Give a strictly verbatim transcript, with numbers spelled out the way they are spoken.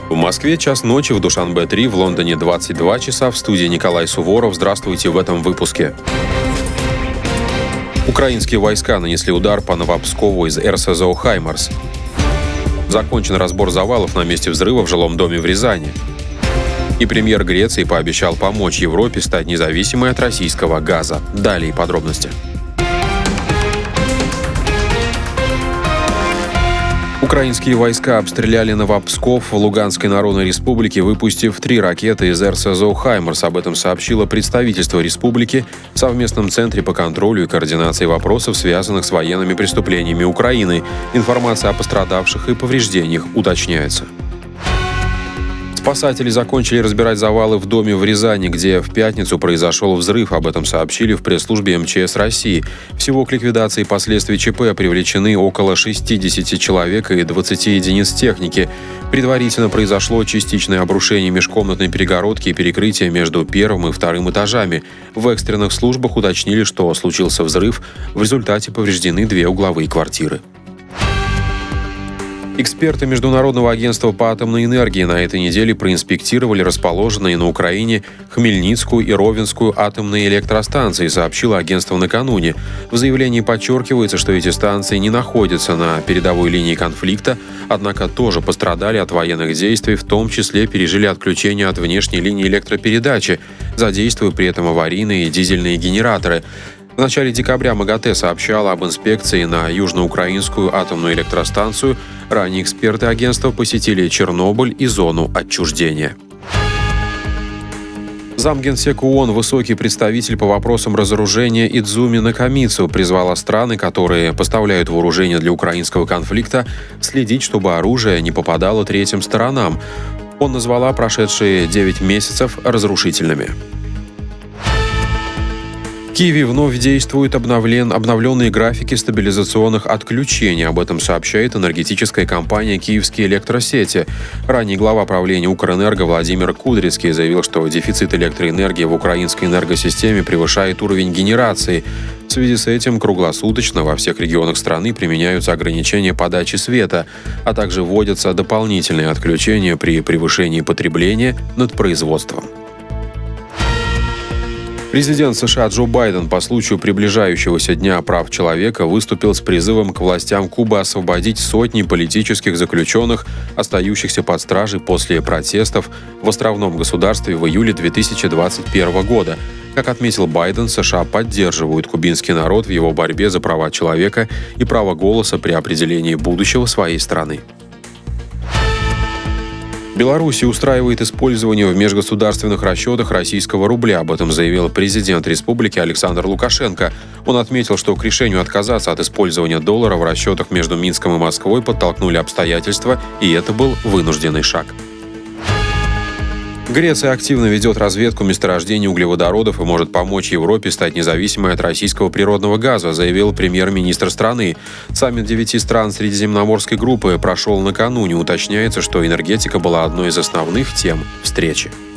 В Москве час ночи, в Душанбе три, в Лондоне двадцать два часа. В студии Николай Суворов. Здравствуйте в этом выпуске. Украинские войска нанесли удар по Новопскову из эр эс зэ о «Хаймарс». Закончен разбор завалов на месте взрыва в жилом доме в Рязани. И премьер Греции пообещал помочь Европе стать независимой от российского газа. Далее подробности. Украинские войска обстреляли Новопсков в Луганской Народной Республике, выпустив три ракеты из эр эс зэ о «Хаймарс». Об этом сообщило представительство республики в совместном центре по контролю и координации вопросов, связанных с военными преступлениями Украины. Информация о пострадавших и повреждениях уточняется. Спасатели закончили разбирать завалы в доме в Рязани, где в пятницу произошел взрыв. Об этом сообщили в пресс-службе эм че эс России. Всего к ликвидации последствий ЧП привлечены около шестьдесят человек и двадцать единиц техники. Предварительно произошло частичное обрушение межкомнатной перегородки и перекрытия между первым и вторым этажами. В экстренных службах уточнили, что случился взрыв. В результате повреждены две угловые квартиры. Эксперты Международного агентства по атомной энергии на этой неделе проинспектировали расположенные на Украине Хмельницкую и Ровенскую атомные электростанции, сообщило агентство накануне. В заявлении подчеркивается, что эти станции не находятся на передовой линии конфликта, однако тоже пострадали от военных действий, в том числе пережили отключение от внешней линии электропередачи, задействуя при этом аварийные дизельные генераторы. В начале декабря МАГАТЭ сообщала об инспекции на южноукраинскую атомную электростанцию. Ранее эксперты агентства посетили Чернобыль и зону отчуждения. Замгенсека ООН, высокий представитель по вопросам разоружения Идзуми Накамицу, призвала страны, которые поставляют вооружение для украинского конфликта, следить, чтобы оружие не попадало третьим сторонам. Он назвала прошедшие девять месяцев разрушительными. В Киеве вновь действуют обновлен, обновленные графики стабилизационных отключений. Об этом сообщает энергетическая компания «Киевские электросети». Ранее глава правления Укрэнерго Владимир Кудрицкий заявил, что дефицит электроэнергии в украинской энергосистеме превышает уровень генерации. В связи с этим круглосуточно во всех регионах страны применяются ограничения подачи света, а также вводятся дополнительные отключения при превышении потребления над производством. Президент США Джо Байден по случаю приближающегося Дня прав человека выступил с призывом к властям Кубы освободить сотни политических заключенных, остающихся под стражей после протестов в островном государстве в июле две тысячи двадцать первого года. Как отметил Байден, США поддерживают кубинский народ в его борьбе за права человека и право голоса при определении будущего своей страны. Беларусь устраивает использование в межгосударственных расчетах российского рубля. Об этом заявил президент республики Александр Лукашенко. Он отметил, что к решению отказаться от использования доллара в расчетах между Минском и Москвой подтолкнули обстоятельства, и это был вынужденный шаг. Греция активно ведет разведку месторождений углеводородов и может помочь Европе стать независимой от российского природного газа, заявил премьер-министр страны. Саммит девяти стран Средиземноморской группы прошел накануне. Уточняется, что энергетика была одной из основных тем встречи.